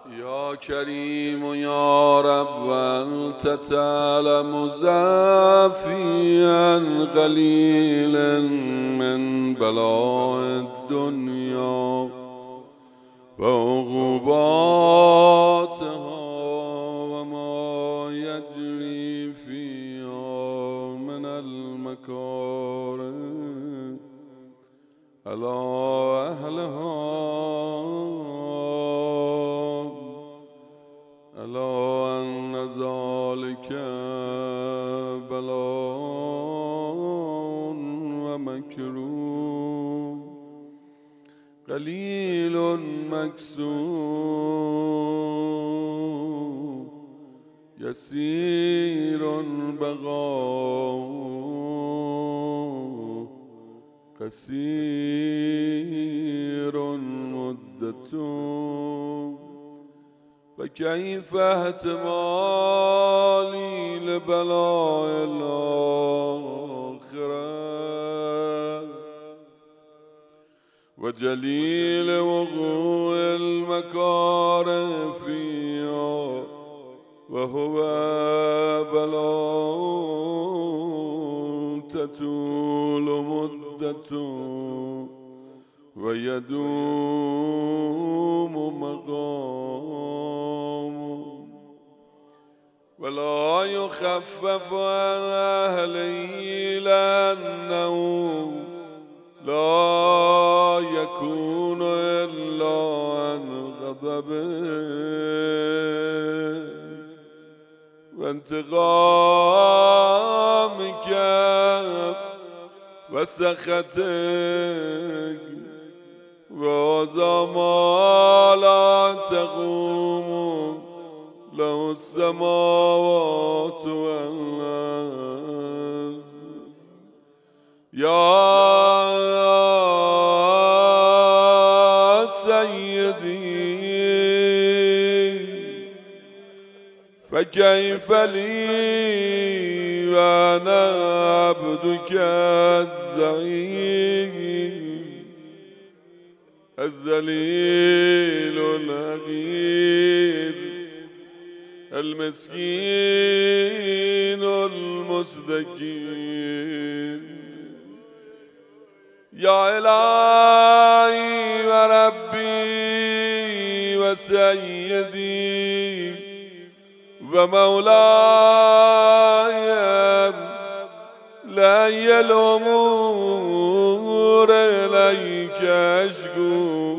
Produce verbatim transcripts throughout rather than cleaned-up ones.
يا كريم يا رب أنت تعلم زافيا قليلا من بلاء الدنيا وعقوباتها وما يجري فيها من المكاره على أهلها ألا أن ذلك بلاء ومكروه قليل مكسور يسير بغاء كثير مدته فكيف احتمالي لبلاء الآخرة وجليل وقوع المكاره فيها وهو بلاء تطول مدته ويدوم مقامه ولا يخفف عن أهله لأنه لا يكون إلا عن غضبه وانتقامك وسخطك وذا ما لا تقوم له السماوات والأرض يا سيدي فكيف لي وأنا عبدك الزعيم الذليل الحقير المسكين المستكين يا إلهي وربي وسيدي ومولاي لا الأمور إليك أشكو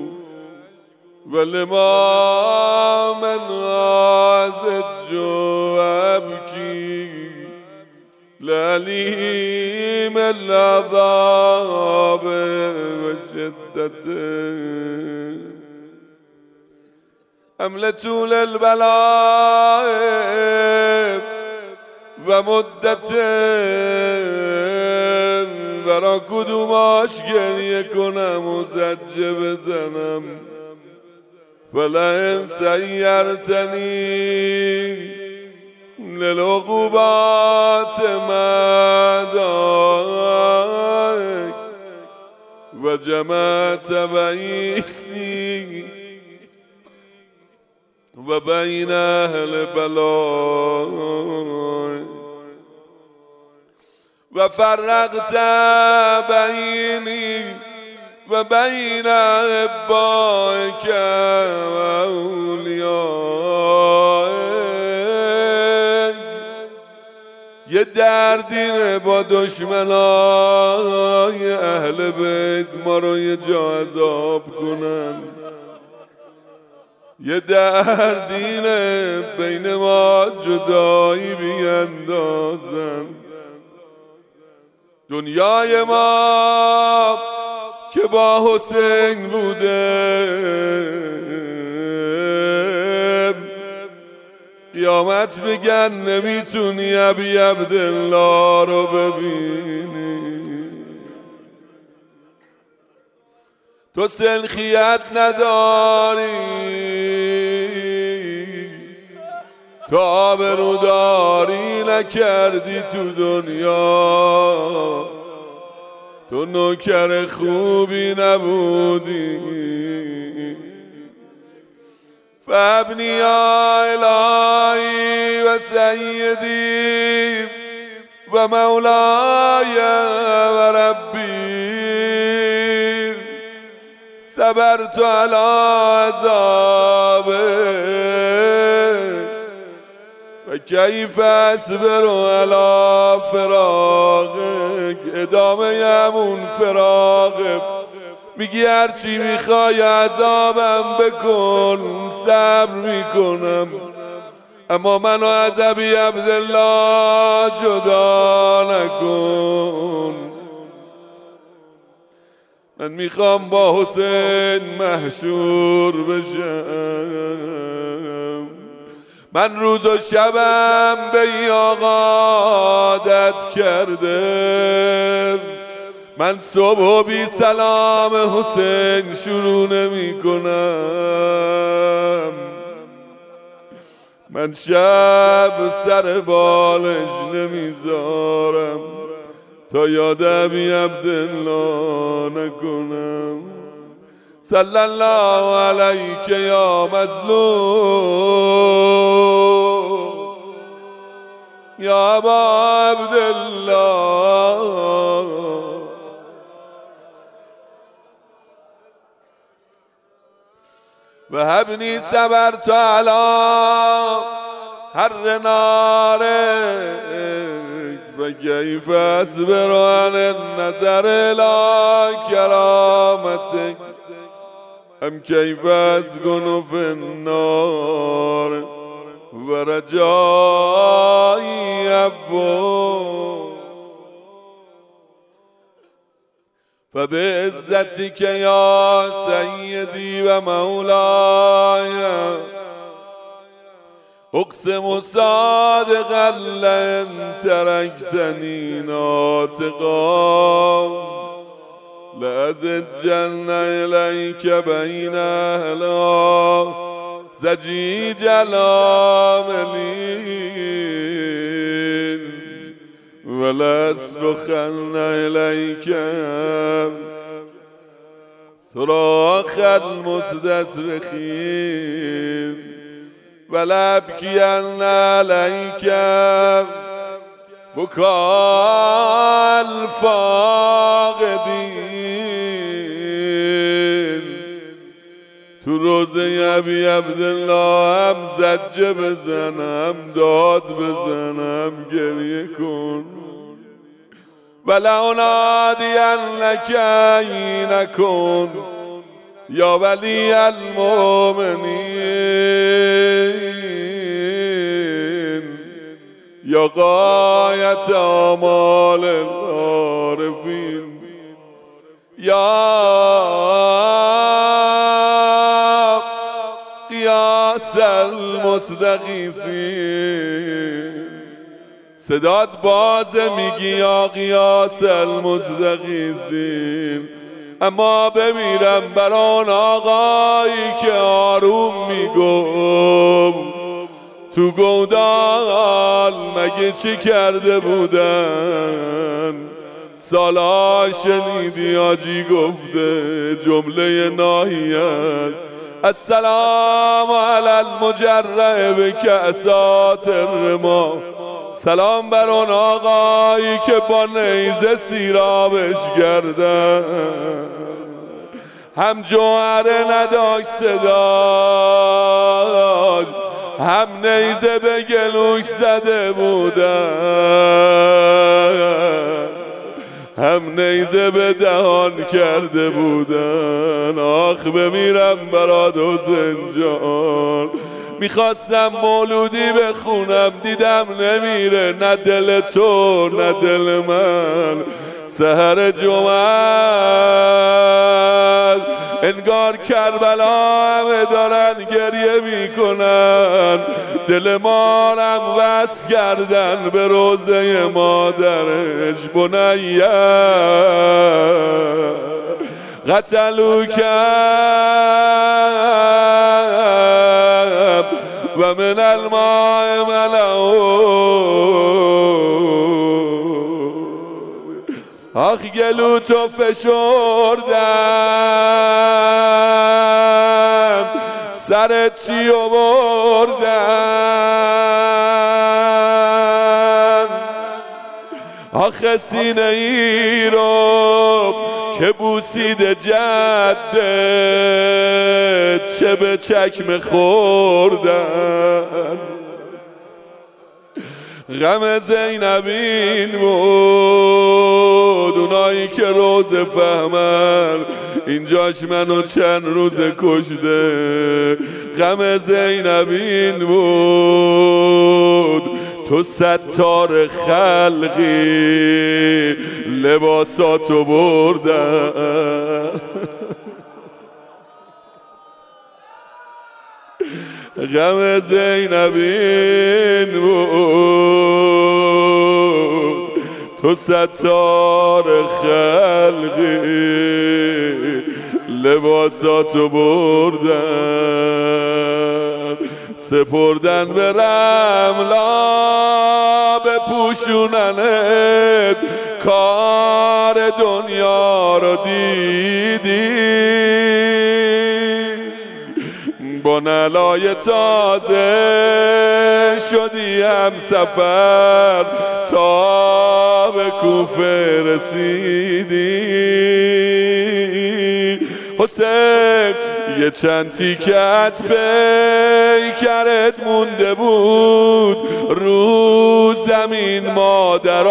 ولما من أزج وأبكي لأليم العذاب وشدته أملت للبلاء ومدته برا کدوماش گریه کنم و زجه بزنم فلئن سیرتنی للعقوبات مدارک و جمعت بینی و بین اهل بلاء و فرقت بینی و بین احبائک و اولیائک یه دردینه با دشمنای اهل بیت ما رو یه جا عذاب کنن، یه دردینه بین ما جدایی بیندازن. دنیای ما که با حسین بوده قیامت بگن نمیتونی ابی عبدالله رو ببینی. تو سلخیت نداری، تو آبروداری نکردی تو دنیا، تو نوکر خوبی نبودی. فابني يا إلهي وسيدي ومولاي وربي صبرت على عذابك فكيف أصبر على فراقك. ادامه همون فراقك میگی هرچی میخوای عذابم بکن صبر میکنم، اما منو از ابی عبدالله جدا نکن. من میخوام با حسین محشور بشم. من روز و شبم به این آقا عادت کرده، من صبح و بی سلام حسین شروع نمی کنم. من شب سر بالش نمیذارم تا یاد ابی عبدالله نکنم. صلی الله علیک یا مظلوم یا ابا عبدالله. و هبنی صبرت علی حر نارک و کیف اصبر عن النظر الی کرامتک ام کیف اسکن فی النار و رجایی عفو. فبعزتك يا سيدي ومولاي اقسم صادقا لئن تركتني ناطقا لأزجن إليك بين أهلها زجيج العاملين ولأصرخن إليك صراخ المستصرخين ولأبكين عليك بكاء الفاقدين. تو روزه ابی عبدالله هم زجه بزنم داد بزنم گریه کن. ولأنادینک اینکم یا ولی المؤمنین یا غایت آمال العارفین یا قیاس المستغیثین. صدات بازه میگی یا قیاس المستغیثین، اما بمیرم بر آن آقایی که آروم میگم تو گودال مگه چی کرده بودن. سالا شنیدی آجی گفته جمله ناهیت السلام علی المجرع بکأسات الرما. سلام بر اون آقایی که با نیزه سیرابش گردن، هم جوهره نداشت صداش، هم نیزه به گلوش زده بودن، هم نیزه به دهان کرده بودن. آخ بمیرم برات حسین جان. میخواستم مولودی بخونم دیدم نمیره، نه دل تو نه دل من. سحر جمعه انگار کربلا همه دارن گریه میکنن، دل مارم وصل کردن به روزه مادرش. بنیه قتلو کم و من الماء ملعون. آخ گلو تو فشردن سرت چی آوردن؟ آخه سینه ای رو که بوسیده جدت چه به چکمه خوردن؟ غم زینبین بود اونایی که روز فهمن اینجاش منو چند روز کشته. غم زینبین بود تو ستار خلقی لباساتو بردن. غم زینبین بود تو ستار خلقی لباساتو بردن. سپردن به رملا بپوشوننت کار دنیا رو دیدی. با نلای تازه شدی هم سفر تا به کوفه رسیدی. حسین یه چند تیکت پیکرت مونده بود رو زمین مادر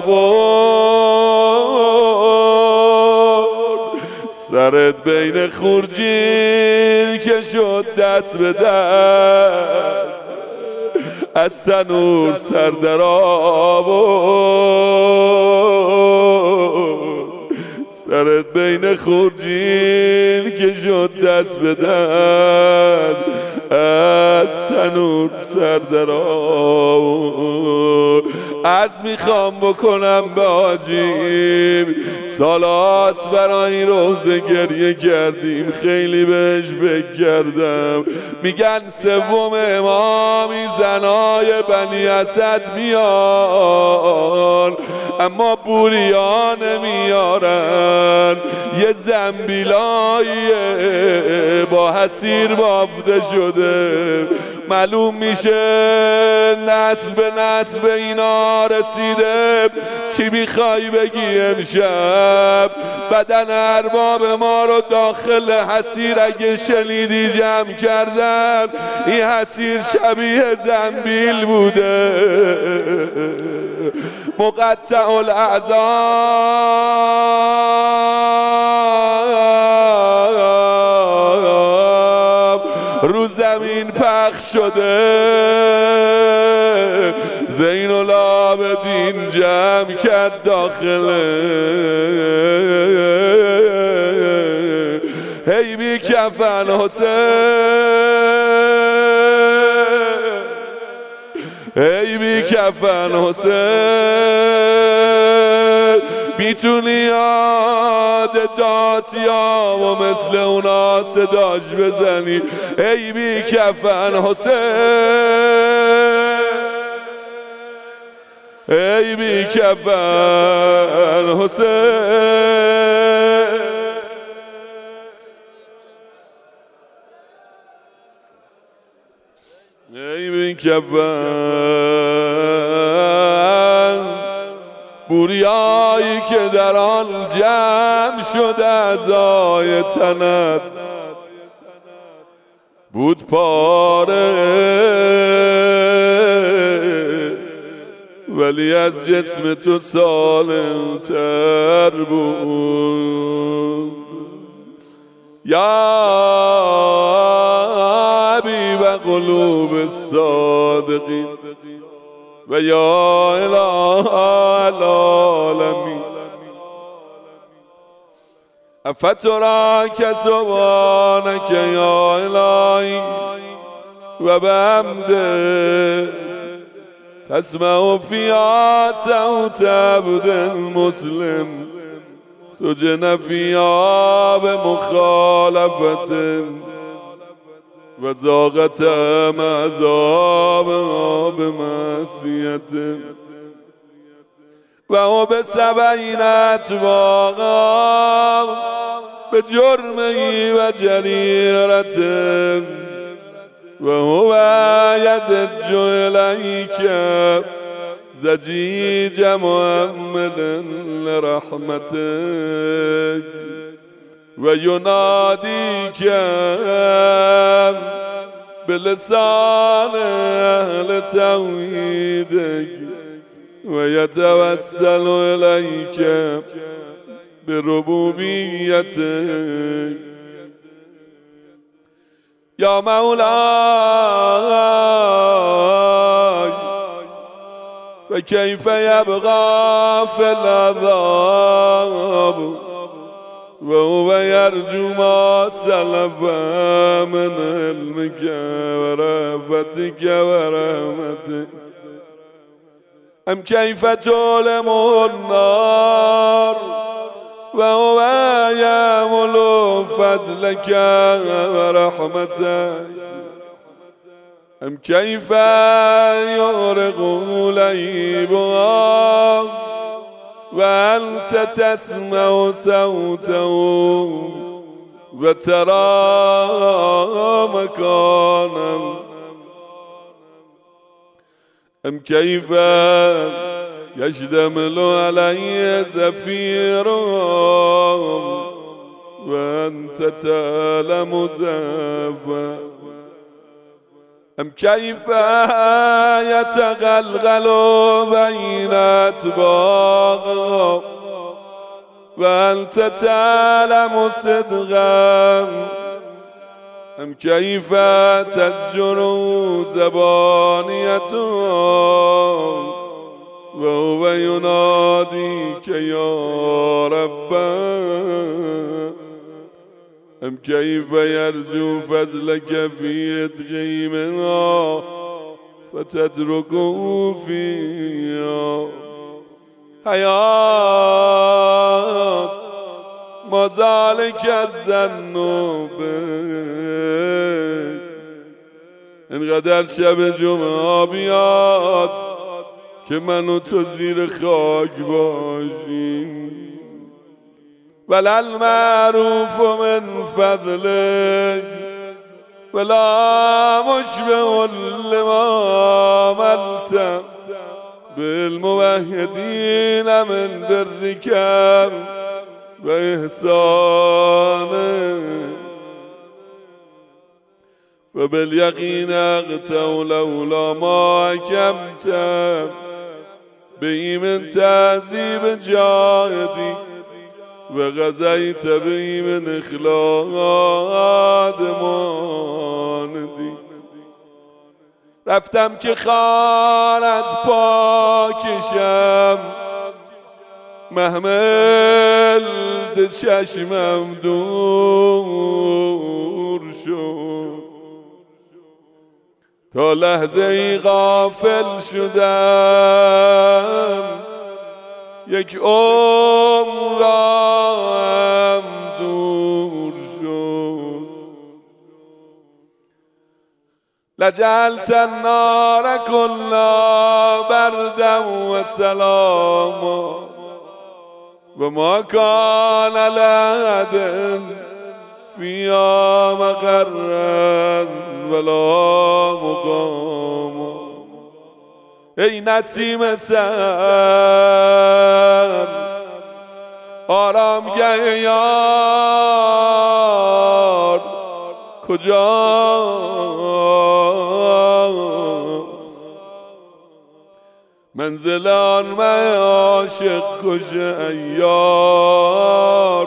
آورد. سرت بین خورجین که شد دست به دست از تنور سر در آورد. سرت بین خورجین که شد دست به دست از تنور سر در آورد. عرض میخوام بکنم به حاجیم سالاس برای این روزه گریه کردیم، خیلی بهش فکر کردم. میگن سوم امامی زنای بنی اسد میان اما بوریا نمیارن. یه زنبیلاییه با حسیر بافته شده، معلوم میشه نسل به نسل به اینا رسیده. چی میخوای بگی امشب؟ بدن ارباب ما رو داخل حسیر اگه شنیدی جمع کردن. این حسیر شبیه زنبیل بوده مقطع الاعضا رو زمین پخش شده. زین العابدین جمع کرد داخله. هی بی کفن حسین، هی بی کفن حسین، میتونی یاد داتیا و مثل اونا صداش بزنی. ای بی کفن حسین، ای بی کفن حسین. ای بی کفن بوریایی که در آن جمع شده اعضای تنت بود پاره، ولی از جسم تو سالم تر بود. یا حبیب قلوب الصادقین و یا اله العالمین، افتراک سبحانک یا الهی و بحمده تسمع فیها صوت عبد مسلم سجن فیها بمخالفت و ذاقت عذابها بمعصیت و او به سبعین اتباقا به جرمی و جریرت وهو يزج إليك زجيج مؤمل لرحمتك ويناديك بلسان أهل توحيدك ويتوسل إليك بربوبيتك يا مولاي فكيف يبغى في العذاب وهو يرجو ما سلف من علمك ورأفتك ورحمتك أم كيف تؤلم النار وهو يأمل فضلك ورحمتك أم كيف يغرق لهيبها وأنت تسمع صوته وترى مكانا أم كيف يشتمل علي زفير وأنت تعلم زفا أم كيف يتغلغل بين أطباق وأنت تعلم صدقا أم كيف تزجر زبانيته وهو يناديك يا رب أم كيف يرجو فضلك في إدغي منها فتتركه فيها حياة ما ذلك الظن بك انقدر شب جمعه بیاد که من و تو زیر خاک باشیم ولا المعروف من فضلك ولا مشبه لما عملت بالموحدين من برك وإحسانك فباليقين أغتوا لولا ما حكمت به من تعذيب جاهدي وغزيت به من اخلاق ماندی رفتم که خانت پاکشم محمل ز چشمم دور شد تا لحظه ای غافل شدم یک عمرم دور شد لجعلت النار كلها بردا وسلاما وما كان لأحد فيها مقرا ولا مقاما ای نسیم سحر آرامگه یار کجاست منزل آن من عاشق کش ایار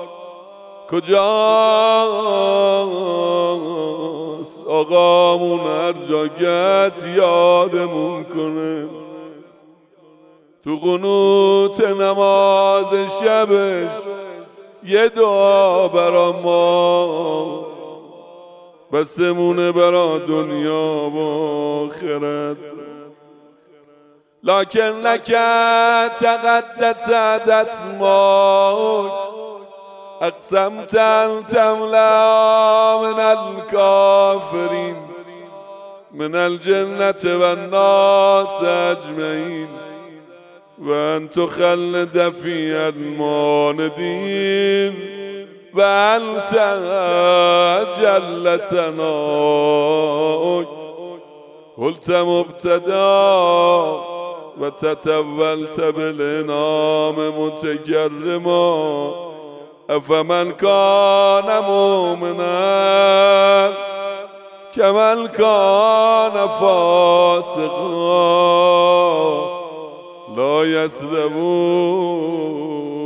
کجاست آقامون هر جا گس یادمون کنه تو قنوت نماز شبش یه دعا برا ما بسمونه برا دنیا و آخرت لكن لك تقدست اسماك اقسمت ان تملا من الكافرين من الجنة والناس اجمعين وان تخلد في الماندين و انت جل ثناؤک قلت مبتدا و تتولت بالانعام متکرما افمن کان مؤمنا کمن کان فاسقا لا یستوون.